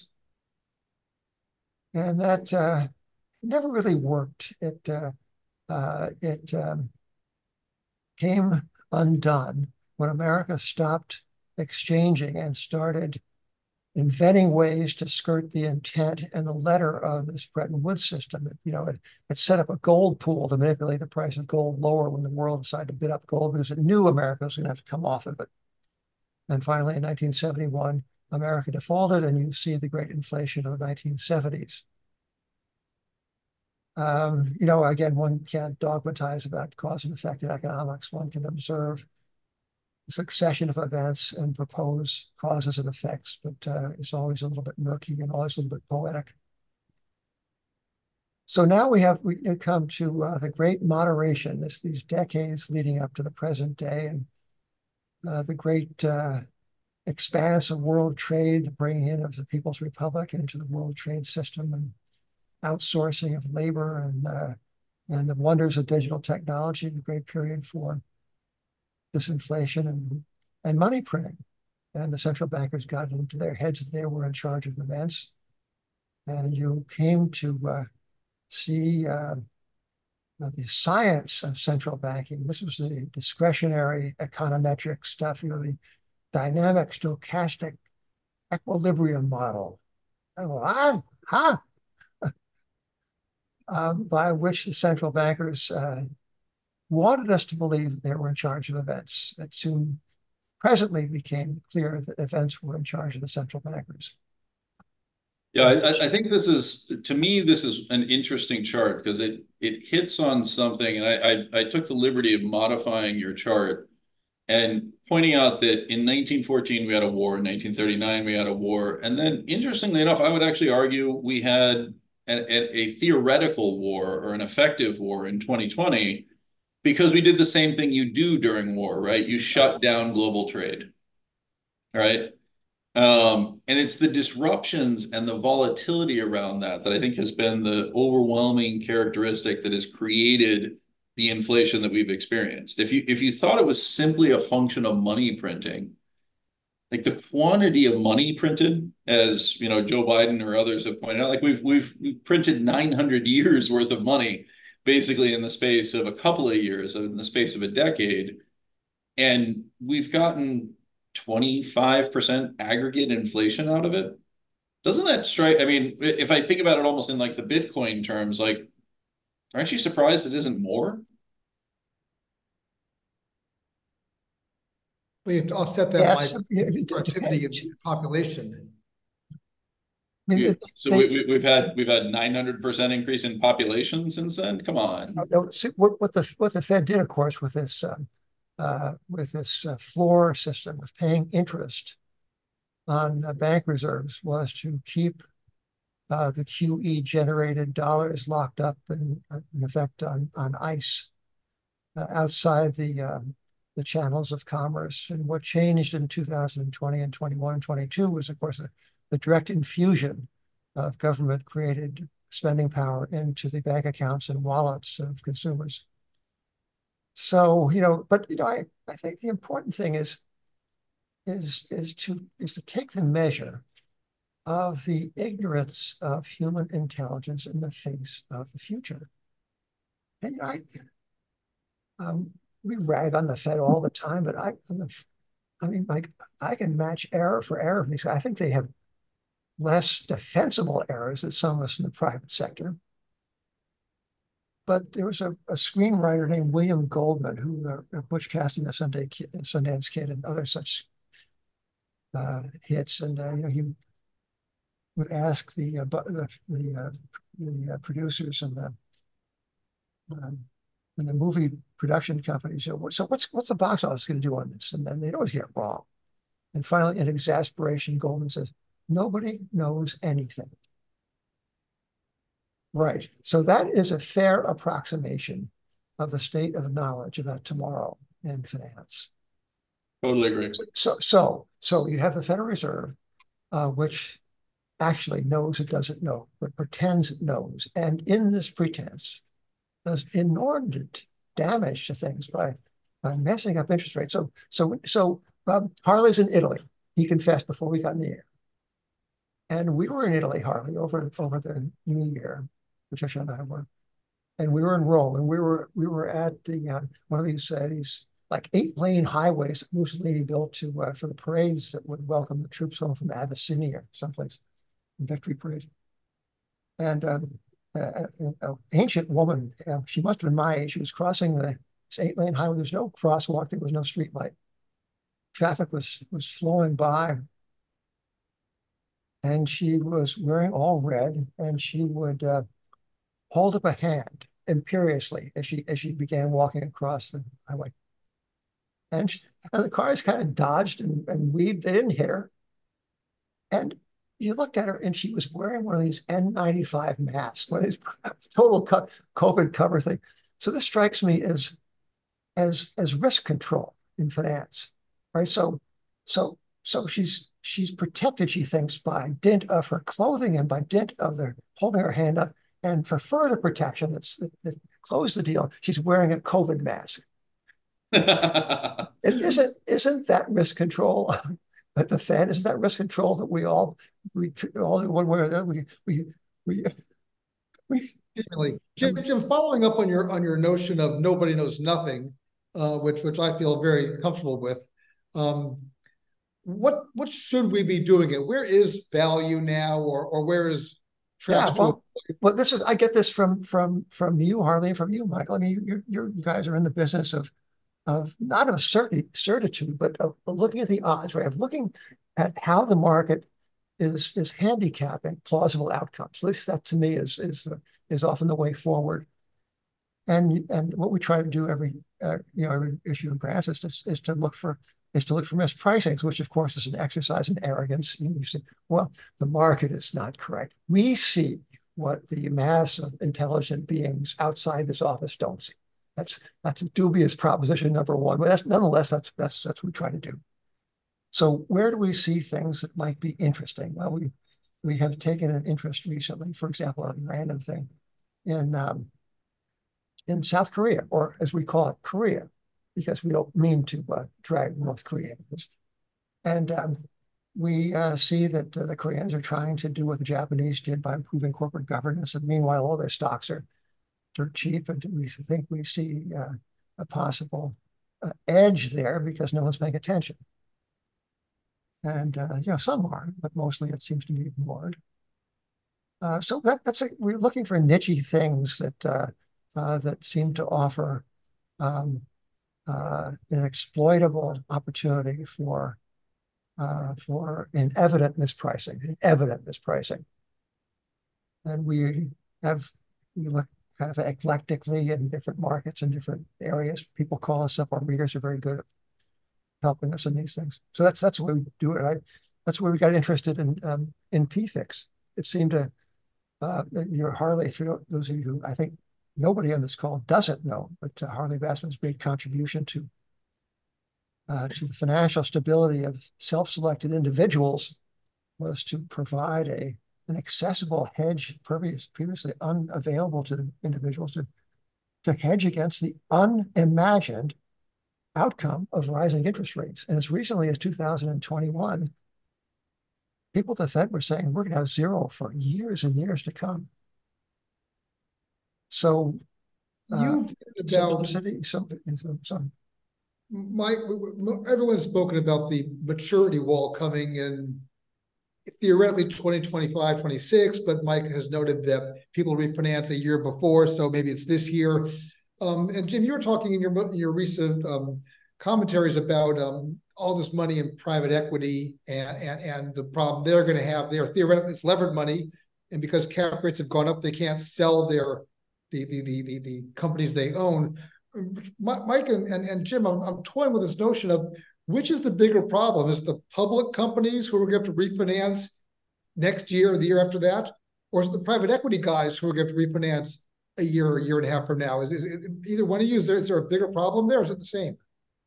And that never really worked. It came undone when America stopped exchanging and started inventing ways to skirt the intent and the letter of this Bretton Woods system. It set up a gold pool to manipulate the price of gold lower when the world decided to bid up gold because it knew America was going to have to come off of it. And finally, in 1971, America defaulted, and you see the great inflation of the 1970s. Again, one can't dogmatize about cause and effect in economics. One can observe a succession of events and propose causes and effects, but it's always a little bit murky and always a little bit poetic. So now we come to the great moderation, these decades leading up to the present day, and the great expanse of world trade, the bringing in of the People's Republic into the world trade system, and outsourcing of labor, and the wonders of digital technology, a great period for disinflation and money printing. And the central bankers got into their heads that they were in charge of events. And you came to see the science of central banking. This was the discretionary econometric stuff, the dynamic stochastic equilibrium model. What? Huh? By which the central bankers wanted us to believe that they were in charge of events. It soon presently became clear that events were in charge of the central bankers. Yeah, I think to me, this is an interesting chart because it hits on something, and I took the liberty of modifying your chart and pointing out that in 1914 we had a war, in 1939 we had a war, and then interestingly enough, I would actually argue we had a theoretical war or an effective war in 2020 because we did the same thing you do during war, right? You shut down global trade, right? And it's the disruptions and the volatility around that I think has been the overwhelming characteristic that has created the inflation that we've experienced. If you thought it was simply a function of money printing, like the quantity of money printed, as Joe Biden or others have pointed out, like we've printed 900 years worth of money basically in the space of a couple of years, in the space of a decade, and we've gotten 25% aggregate inflation out of it. Doesn't that strike? I mean, if I think about it almost in like the Bitcoin terms, like, aren't you surprised it isn't more? We have to offset that Yes, by productivity of population. So we've had 900% increase in population since then. Come on. What the Fed did, of course, with this floor system, with paying interest on bank reserves, was to keep the QE generated dollars locked up in effect on ice outside the channels of commerce. And what changed in 2020 and 21 and 22 was, of course, the direct infusion of government created spending power into the bank accounts and wallets of consumers. So, I think the important thing is to take the measure of the ignorance of human intelligence in the face of the future. And we rag on the Fed all the time, but I can match error for error. Because I think they have less defensible errors than some of us in the private sector. But there was a screenwriter named William Goldman, who Butch Cassidy and the Sundance Kid and other such hits, and he would ask the producers and the movie production companies, so what's the box office going to do on this? And then they'd always get it wrong. And finally, in exasperation, Goldman says, "Nobody knows anything." Right. So that is a fair approximation of the state of knowledge about tomorrow in finance. Totally agree. So you have the Federal Reserve, which actually knows it doesn't know, but pretends it knows. And in this pretense, does inordinate damage to things by messing up interest rates. So Harley's in Italy. He confessed before we got in the air. And we were in Italy, Harley, over the New Year, Patricia and I were, and we were in Rome, and we were at the one of these like 8-lane highways that Mussolini built for the parades that would welcome the troops home from Abyssinia, someplace, victory parades. And an ancient woman, she must have been my age. She was crossing this 8-lane highway. There's no crosswalk. There was no street light. Traffic was flowing by. And she was wearing all red, and she would hold up a hand imperiously as she began walking across the highway. And, and the cars kind of dodged and weaved. They didn't hit her. And you looked at her and she was wearing one of these N95 masks, one of these total COVID cover thing. So this strikes me as risk control in finance, right? So she's protected, she thinks, by dint of her clothing and by dint of the holding her hand up. And for further protection, that close the deal, she's wearing a COVID mask. Isn't that risk control? But the Fed, isn't that risk control that we all do one way or the other? Definitely. Jim, following up on your notion of nobody knows nothing, which I feel very comfortable with. What should we be doing it? Where is value now, or where is traps? Yeah, well, this is, I get this from you, Harley, and from you, Michael. I mean, you guys are in the business of not of certitude, but of looking at the odds, right? Of looking at how the market is handicapping plausible outcomes. At least that to me is often the way forward. And what we try to do every issue of grass is to look for mispricings, which of course is an exercise in arrogance. You say, well, the market is not correct. We see what the mass of intelligent beings outside this office don't see. That's a dubious proposition number one, but nonetheless that's what we try to do. So where do we see things that might be interesting? Well, we have taken an interest recently, for example, a random thing in South Korea, or as we call it, Korea, because we don't mean to drag North Korea into this. And we see that the Koreans are trying to do what the Japanese did by improving corporate governance, and meanwhile all their stocks are dirt cheap, and we think we see a possible edge there because no one's paying attention. And some are, but mostly it seems to be ignored. So we're looking for niche-y things that seem to offer an exploitable opportunity for evident mispricing. And we look kind of eclectically in different markets and different areas. People call us up. Our readers are very good at helping us in these things. So that's why we do it. That's where we got interested in PFIX. It seemed to Harley, for those of you who I think nobody on this call doesn't know, but Harley Bassman's great contribution to the financial stability of self-selected individuals was to provide an accessible hedge previously unavailable to the individuals to hedge against the unimagined outcome of rising interest rates. And as recently as 2021, people at the Fed were saying we're going to have zero for years and years to come. So you've about Mike, everyone's spoken about the maturity wall coming in theoretically 2025, 26, but Mike has noted that people refinance a year before, so maybe it's this year. And Jim, you were talking in your recent commentaries about all this money in private equity and the problem they're going to have there. Theoretically, it's levered money, and because cap rates have gone up, they can't sell the companies they own. Mike and Jim, I'm toying with this notion of which is the bigger problem? Is the public companies who are going to have to refinance next year or the year after that? Or is it the private equity guys who are going to have to refinance a year or a year and a half from now? Is either one of you, is there a bigger problem there, or is it the same?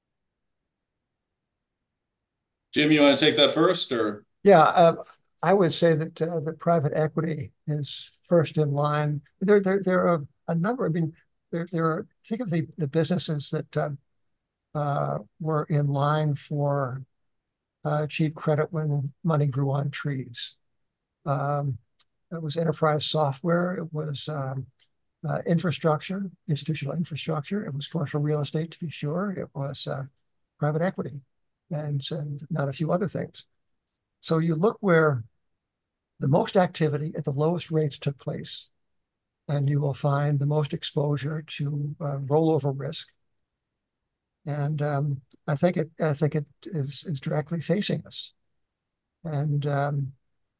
Jim, you want to take that first, or? Yeah, I would say that the private equity is first in line. There are a number. I mean, there are. Think of the businesses that were in line for cheap credit when money grew on trees. It was enterprise software. It was infrastructure, institutional infrastructure. It was commercial real estate, to be sure. It was private equity, and not a few other things. So you look where the most activity at the lowest rates took place, and you will find the most exposure to rollover risk. And I think it is directly facing us. And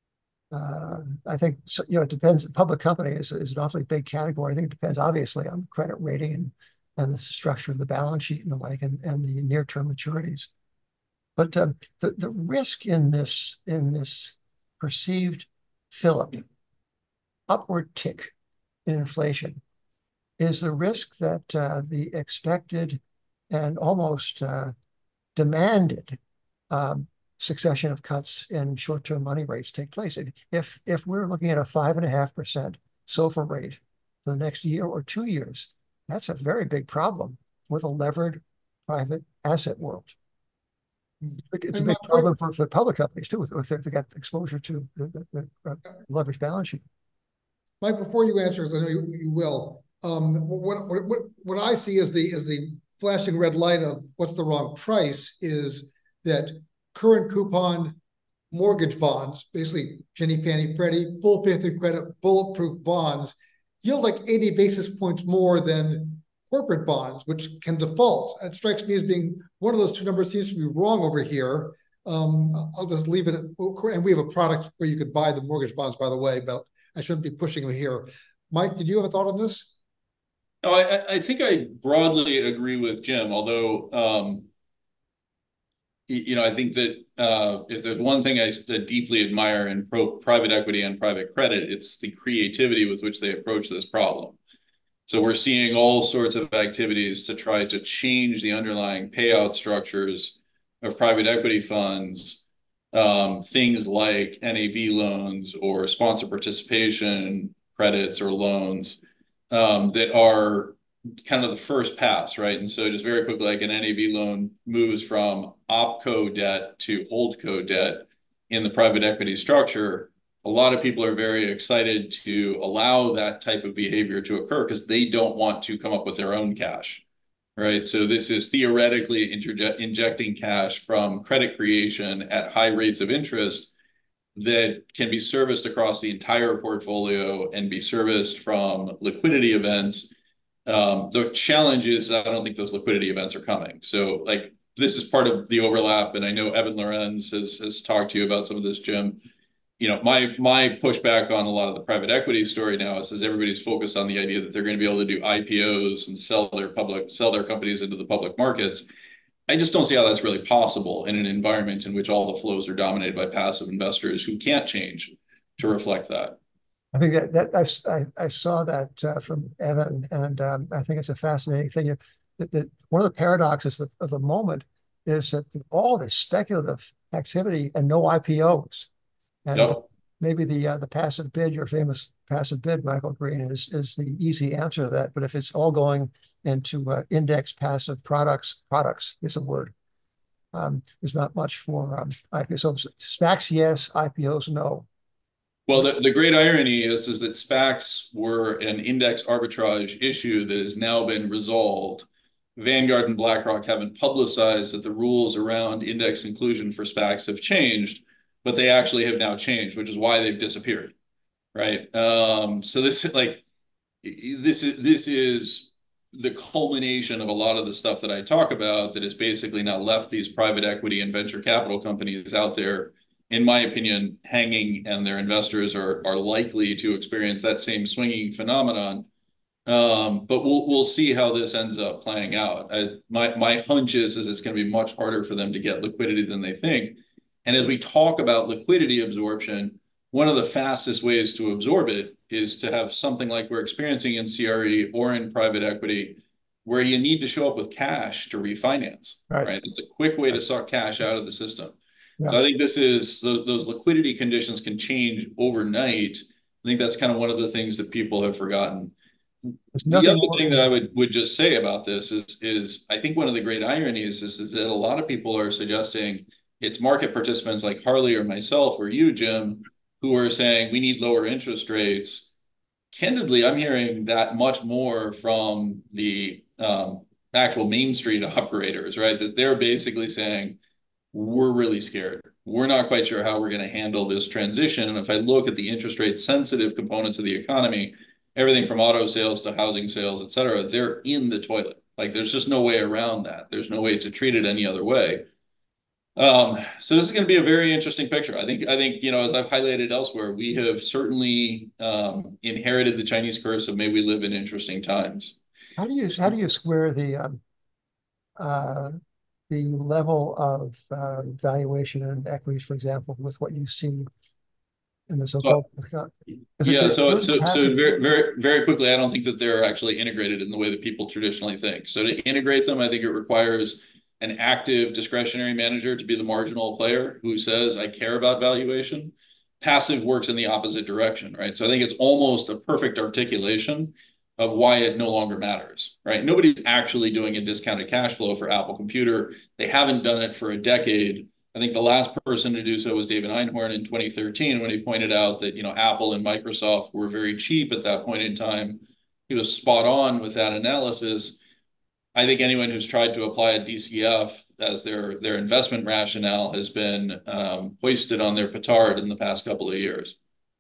I think, it depends. Public company is an awfully big category. I think it depends obviously on the credit rating and the structure of the balance sheet and the like, and the near-term maturities. But the risk in this perceived fillip, upward tick in inflation, is the risk that the expected and almost demanded succession of cuts in short-term money rates take place. If we're looking at a 5.5% SOFR rate for the next year or 2 years, that's a very big problem for the levered private asset world. It's a big problem for the public companies too, if they've got exposure to the leveraged balance sheet. Mike, before you answer, because I know you will, what I see as the flashing red light of what's the wrong price is that current coupon mortgage bonds, basically Ginnie, Fannie, Freddie, full faith and credit, bulletproof bonds, yield like 80 basis points more than corporate bonds, which can default. It strikes me as being one of those two numbers seems to be wrong over here. I'll just leave it. And we have a product where you could buy the mortgage bonds, by the way, but I shouldn't be pushing them here. Mike, did you have a thought on this? No, I think I broadly agree with Jim, although, I think that if there's one thing I deeply admire in private equity and private credit, it's the creativity with which they approach this problem. So we're seeing all sorts of activities to try to change the underlying payout structures of private equity funds, things like NAV loans or sponsor participation credits or loans that are kind of the first pass, right? And so just very quickly, like an NAV loan moves from opco debt to holdco debt in the private equity structure. A lot of people are very excited to allow that type of behavior to occur because they don't want to come up with their own cash, right? So this is theoretically injecting cash from credit creation at high rates of interest that can be serviced across the entire portfolio and be serviced from liquidity events. The challenge is I don't think those liquidity events are coming. So like this is part of the overlap, and I know Evan Lorenz has talked to you about some of this, Jim. My pushback on a lot of the private equity story now is everybody's focused on the idea that they're going to be able to do IPOs and sell their companies into the public markets. I just don't see how that's really possible in an environment in which all the flows are dominated by passive investors who can't change to reflect that. I think I saw that from Evan, and I think it's a fascinating thing. One of the paradoxes of the moment is that all this speculative activity and no IPOs. And yep. Maybe the passive bid, your famous passive bid, Michael Green, is the easy answer to that. But if it's all going into index passive products is the word. There's not much for IPOs. So SPACs, yes. IPOs, no. Well, the great irony is that SPACs were an index arbitrage issue that has now been resolved. Vanguard and BlackRock haven't publicized that the rules around index inclusion for SPACs have changed, but they actually have now changed, which is why they've disappeared, right? So this is the culmination of a lot of the stuff that I talk about that has basically now left these private equity and venture capital companies out there, in my opinion, hanging, and their investors are likely to experience that same swinging phenomenon. But we'll see how this ends up playing out. My hunch is it's going to be much harder for them to get liquidity than they think. And as we talk about liquidity absorption, one of the fastest ways to absorb it is to have something like we're experiencing in CRE or in private equity, where you need to show up with cash to refinance, right? It's a quick way to suck cash out of the system. Yeah. So I think those liquidity conditions can change overnight. I think that's kind of one of the things that people have forgotten. The other thing that I would just say about this is I think one of the great ironies is that a lot of people are suggesting it's market participants like Harley or myself or you, Jim, who are saying we need lower interest rates. Candidly, I'm hearing that much more from the actual Main Street operators, right? That they're basically saying, we're really scared. We're not quite sure how we're going to handle this transition. And if I look at the interest rate sensitive components of the economy, everything from auto sales to housing sales, et cetera, they're in the toilet. Like there's just no way around that. There's no way to treat it any other way. So this is going to be a very interesting picture. I think, as I've highlighted elsewhere, we have certainly inherited the Chinese curse of may we live in interesting times. How do you square the level of valuation and equities, for example, with what you see in the so-called? So very, very, very quickly, I don't think that they're actually integrated in the way that people traditionally think. So to integrate them, I think it requires an active discretionary manager to be the marginal player who says, I care about valuation. Passive works in the opposite direction, right? So I think it's almost a perfect articulation of why it no longer matters, right? Nobody's actually doing a discounted cash flow for Apple Computer. They haven't done it for a decade. I think the last person to do so was David Einhorn in 2013 when he pointed out that, Apple and Microsoft were very cheap at that point in time. He was spot on with that analysis. I think anyone who's tried to apply a DCF as their investment rationale has been hoisted on their petard in the past couple of years.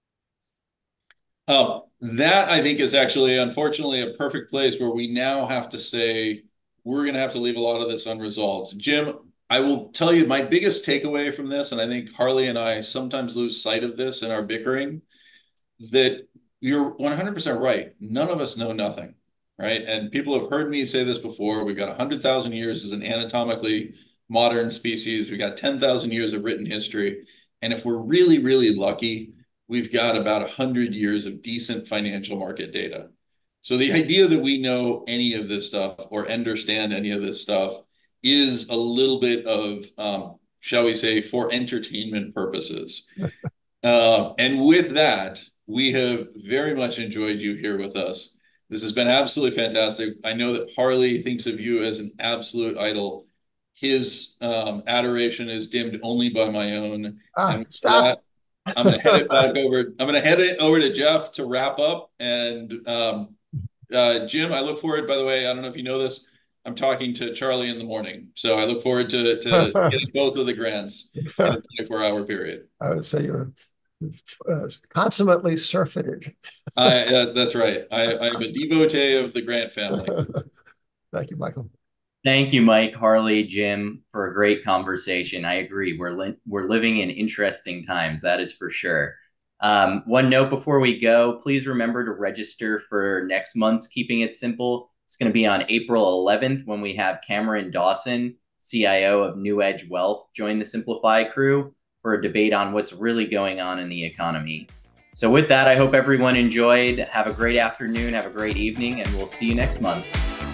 That I think is actually, unfortunately, a perfect place where we now have to say we're going to have to leave a lot of this unresolved. Jim, I will tell you my biggest takeaway from this, and I think Harley and I sometimes lose sight of this in our bickering, that you're 100% right. None of us know nothing, right? And people have heard me say this before. We've got 100,000 years as an anatomically modern species. We've got 10,000 years of written history. And if we're really, really lucky, we've got about 100 years of decent financial market data. So the idea that we know any of this stuff or understand any of this stuff is a little bit of, shall we say, for entertainment purposes. And with that, we have very much enjoyed you here with us. This has been absolutely fantastic. I know that Harley thinks of you as an absolute idol. His adoration is dimmed only by my own. And Stop. that, I'm going to head it back over. I'm going to head it over to Jeff to wrap up. And Jim, I look forward, by the way, I don't know if you know this, I'm talking to Charlie in the morning. So I look forward to getting both of the grants in a 24-hour period. So you're consummately surfeited. That's right. I'm a devotee of the Grant family. Thank you, Michael. Thank you, Mike, Harley, Jim, for a great conversation. I agree. We're living in interesting times. That is for sure. One note before we go, please remember to register for next month's Keeping It Simple. It's going to be on April 11th when we have Cameron Dawson, CIO of New Edge Wealth, join the Simplify crew for a debate on what's really going on in the economy. So with that, I hope everyone enjoyed. Have a great afternoon, have a great evening, and we'll see you next month.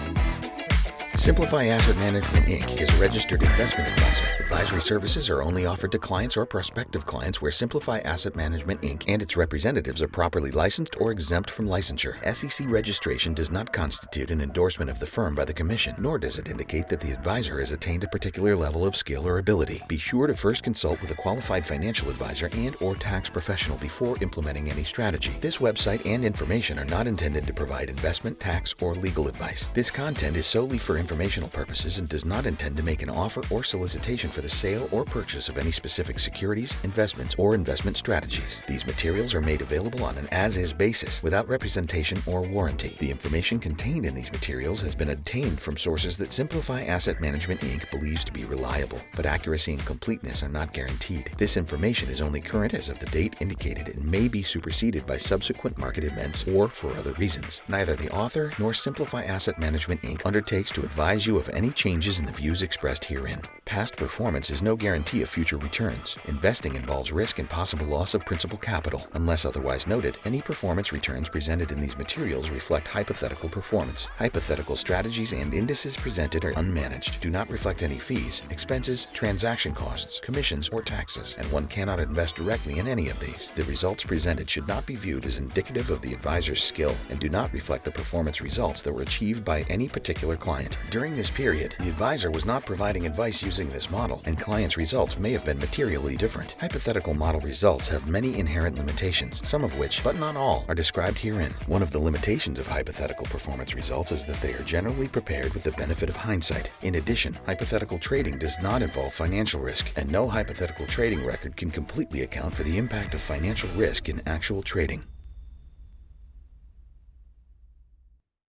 Simplify Asset Management, Inc. is a registered investment advisor. Advisory services are only offered to clients or prospective clients where Simplify Asset Management, Inc. and its representatives are properly licensed or exempt from licensure. SEC registration does not constitute an endorsement of the firm by the Commission, nor does it indicate that the advisor has attained a particular level of skill or ability. Be sure to first consult with a qualified financial advisor and/or tax professional before implementing any strategy. This website and information are not intended to provide investment, tax, or legal advice. This content is solely for informational purposes and does not intend to make an offer or solicitation for the sale or purchase of any specific securities, investments, or investment strategies. These materials are made available on an as-is basis without representation or warranty. The information contained in these materials has been obtained from sources that Simplify Asset Management, Inc. believes to be reliable, but accuracy and completeness are not guaranteed. This information is only current as of the date indicated and may be superseded by subsequent market events or for other reasons. Neither the author nor Simplify Asset Management, Inc. undertakes to advise you of any changes in the views expressed herein. Past performance is no guarantee of future returns. Investing involves risk and possible loss of principal capital. Unless otherwise noted, any performance returns presented in these materials reflect hypothetical performance. Hypothetical strategies and indices presented are unmanaged, do not reflect any fees, expenses, transaction costs, commissions, or taxes, and one cannot invest directly in any of these. The results presented should not be viewed as indicative of the advisor's skill and do not reflect the performance results that were achieved by any particular client. During this period, the advisor was not providing advice using this model, and clients' results may have been materially different. Hypothetical model results have many inherent limitations, some of which, but not all, are described herein. One of the limitations of hypothetical performance results is that they are generally prepared with the benefit of hindsight. In addition, hypothetical trading does not involve financial risk, and no hypothetical trading record can completely account for the impact of financial risk in actual trading.